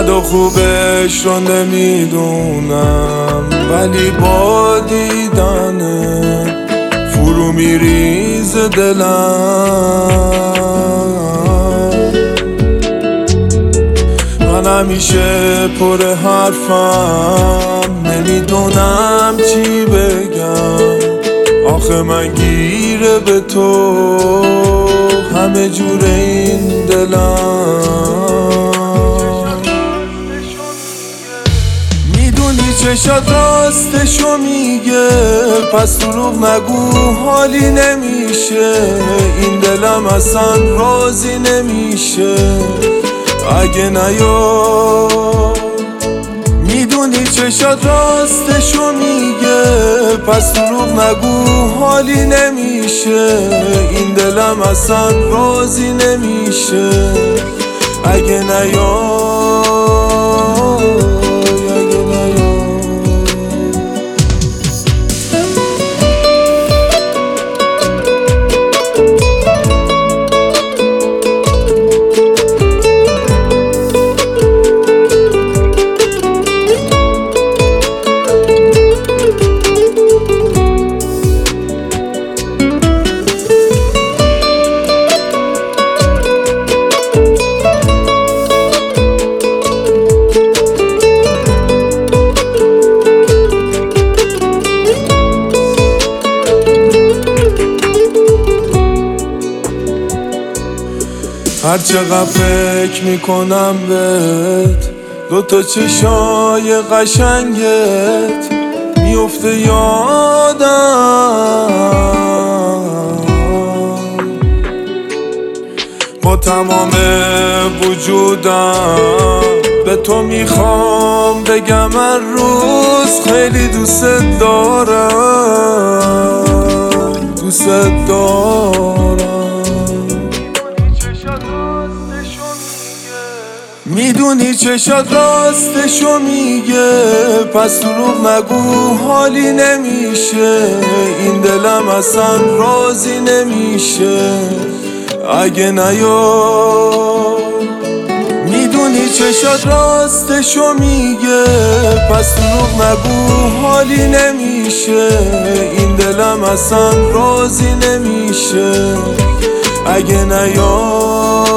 بد و خوبش رو نمیدونم، ولی با دیدنه فرو میریز دلم. من همیشه پر حرفم، نمیدونم چی بگم. آخه من گیره به تو همه جور این دلم. میدونی چشات راستشو میگه، پس دروغ نگو حالی نمیشه. این دلم اصلا راضی نمیشه اگه نیای. میدونی چشات راستشو میگه، پس دروغ نگو حالی نمیشه. این دلم اصلا راضی نمیشه اگه نیای. هر چقدر فکر میکنم بهت، دوتا چشای قشنگت میفته یادم. با تمام وجودم به تو میخوام بگم هر روز خیلی دوست دارم، دوست دارم. میدونی چشات راستشو میگه، پس دروغ نگو حالی نمیشه. این دلم اصلا راضی نمیشه اگه نیای. میدونی چشات راستشو میگه، پس دروغ نگو حالی نمیشه. این دلم اصلا راضی نمیشه اگه نیای.